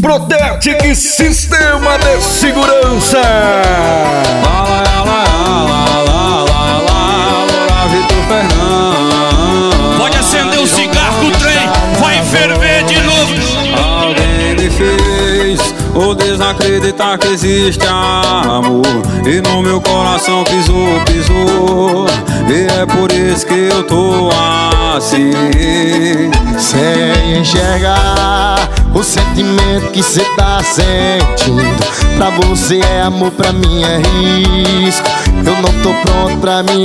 Protec Sistema de Segurança. Vitor Fernandes. Pode acender o cigarro, o trem vai ferver de novo. Alguém me fez ou desacreditar que existe amor, e no meu coração pisou. E é por isso que eu tô assim, sem enxergar o sentimento que cê tá sentindo. Pra você é amor, pra mim é risco. Eu não tô pronto pra me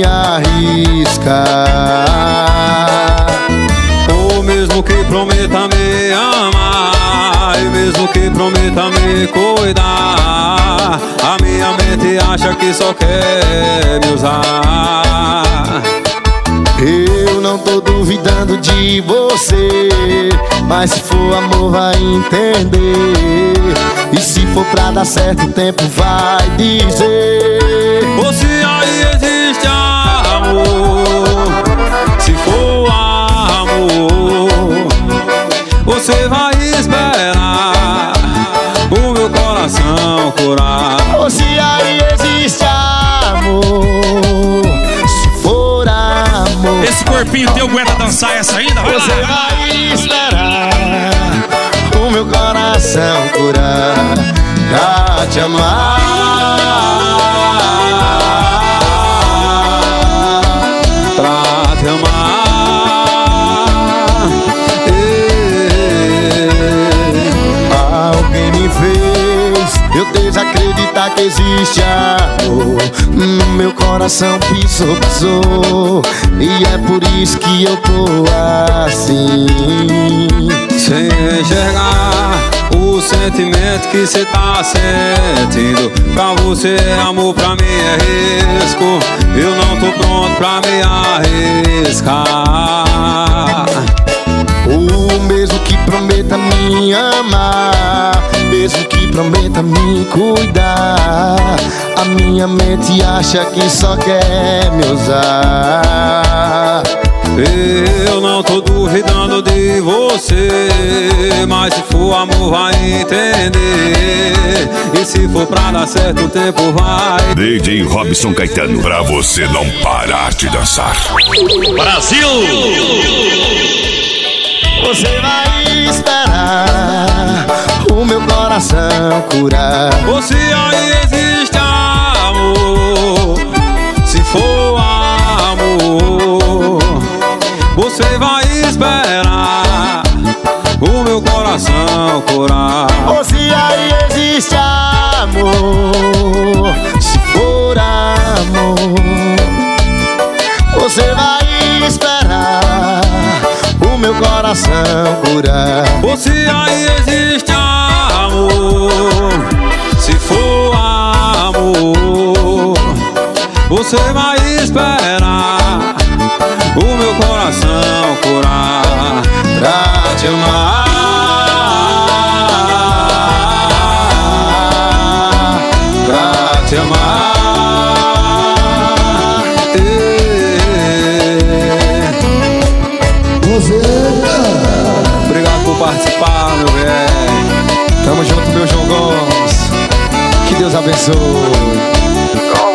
arriscar. ou mesmo que prometa me amar, e mesmo que prometa me cuidar, a minha mente acha que só quer me usar. Eu não tô duvidando de você, mas se for amor vai entender. E se for pra dar certo o tempo vai dizer. Ou se aí existe amor, se for amor, você vai esperar o meu coração curar. Ou se aí existe amor, se for amor, Esse corpinho teu aguenta dançar essa ainda? Vai você lá. vai esperar o meu coração curar pra te amar. Pra te amar. Alguém me fez eu desacreditar que existe amor. No meu coração pisou. E é por isso que eu tô assim, Sem enxergar o sentimento que cê tá sentindo. Pra você é amor, pra mim é risco. Eu não tô pronto pra me arriscar. o mesmo que prometa me amar, mesmo que prometa me cuidar, a minha mente acha que só quer me usar. Eu não tô duvidando de você, mas se for amor vai entender. E se for pra dar certo o tempo vai. DJ Robson Caetano, pra você não parar de dançar. Brasil! Você vai esperar o meu coração curar. Ou se aí existe amor, se for amor, você vai esperar o meu coração curar. Ou se aí existe amor, se for amor, você vai esperar o meu coração curar. Ou se aí existe amor, se for amor, você vai esperar o meu coração curar Pra te amar, pra te amar. Obrigado por participar, meu velho. tamo junto, meu João Gomes. Que Deus abençoe.